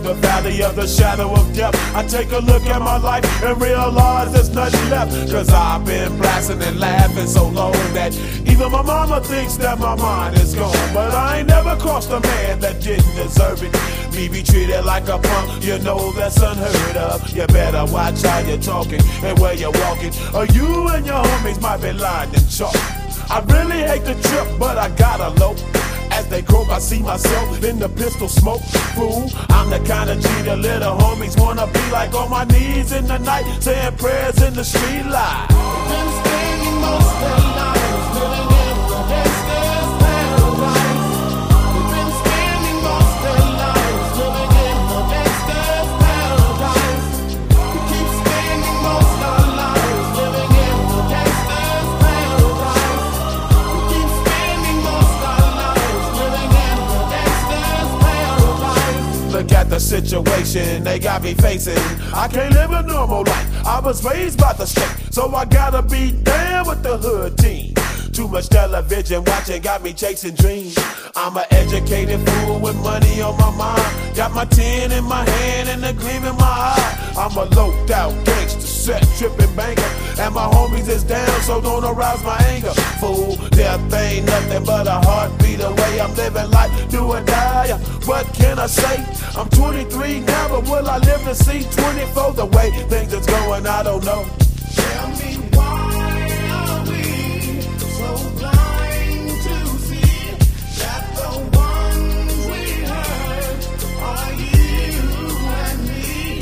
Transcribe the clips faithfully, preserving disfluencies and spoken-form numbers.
the valley of the shadow of death, I take a look at my life and realize there's nothing left. Cause I've been blasting and laughing so long that even my mama thinks that my mind is gone. But I ain't never crossed a man that didn't deserve it. Me be treated like a punk, you know that's unheard of. You better watch how you're talking and where you're walking, or you and your homies might be lined in chalk. I really hate the trip, but I gotta low. As they croak, I see myself in the pistol smoke. Fool, I'm the kind of G the little homies wanna be like, on my knees in the night, saying prayers in the street light. Been spending most of their lives living in the gangster's paradise. We've been spending most of their lives living in the gangster's paradise. We keep spending most of our lives living in the gangster's paradise. We keep spending most of our lives living in the gangster's paradise. Look at the situation they got me facing. I can't live a normal life. I was raised by the state, so I gotta be down with the hood team. Too much television watching got me chasing dreams. I'm an educated fool with money on my mind. Got my tin in my hand and a gleam in my eye. I'm a loped out gangster, set tripping banker, and my homies is down, so don't arouse my anger. Fool, death ain't nothing but a heartbeat away. I'm living life, do or die. What can I say? I'm twenty-three now, but will I live to see twenty-four? The way things is going, I don't know. Tell me why are we so blind to see that the ones we hurt are you and me?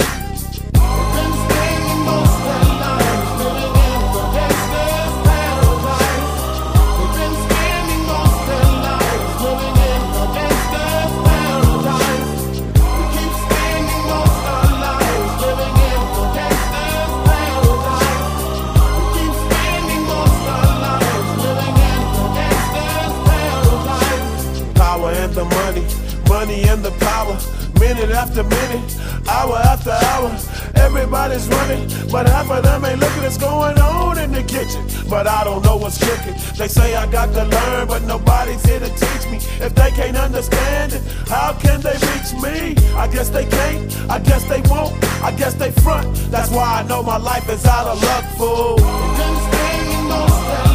We've been spending most of our lives living in the gangster's paradise. We've been spending most of our lives living in the gangster's paradise. We keep spending most of our lives living in the gangster's paradise. We keep spending most of our lives living in the gangster's paradise. Power and the money, money and the power. Minute after minute, hour after hour, everybody's running, but half of them ain't looking what's going on in the kitchen. But I don't know what's cooking. They say I got to learn, but nobody's here to teach me. If they can't understand it, how can they reach me? I guess they can't, I guess they won't, I guess they front. That's why I know my life is out of luck, fool. We've been spending most of